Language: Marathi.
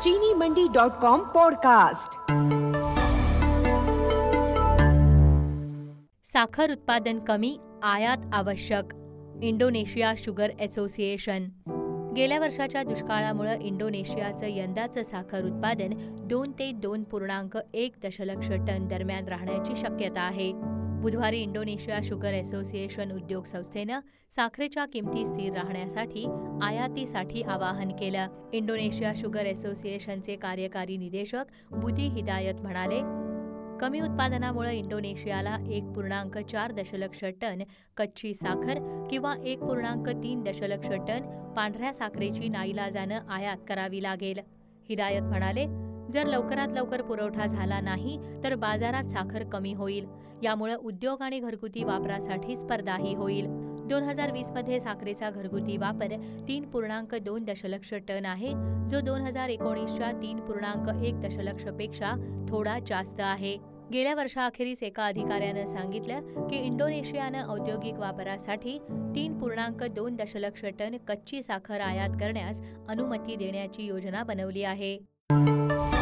चीनीमंडी.com पॉडकास्ट। साखर उत्पादन कमी, आयात आवश्यक. Indonesia sugar association. गेल्या वर्षाच्या दुष्काळामुळे इंडोनेशियाचं यंदाचं साखर उत्पादन 2 ते 2.1 दशलक्ष टन दरम्यान राहण्याची शक्यता आहे. बुधवारी इंडोनेशिया शुगर असोसिएशन उद्योग संस्थेनं साखरेच्या किमती स्थिर राहण्यासाठी आयातीसाठी आवाहन केलं. इंडोनेशिया शुगर असोसिएशनचे कार्यकारी निदेशक बुदी हिदायत म्हणाले, कमी उत्पादनामुळे इंडोनेशियाला 1.4 दशलक्ष टन कच्ची साखर किंवा 1.3 दशलक्ष टन पांढऱ्या साखरेची नाईलाजानं आयात करावी लागेल. हिदायत म्हणाले, जर लवकरात लवकर पुरवठा झाला नाही तर बाजारात साखर कमी होईल. यामुळे उद्योग आणि घरगुती वापरासाठी स्पर्धाही होईल. 2020 मध्ये साखरेचा घरगुती वापर 3.2 दशलक्ष टन आहे, जो 2019च्या 3.1 दशलक्षपेक्षा थोडा जास्त आहे. गेल्या वर्षाअखेरीस एका अधिकाऱ्यानं सांगितलं की इंडोनेशियानं औद्योगिक वापरासाठी 3.2 दशलक्ष टन कच्ची साखर आयात करण्यास अनुमती देण्याची योजना बनवली आहे.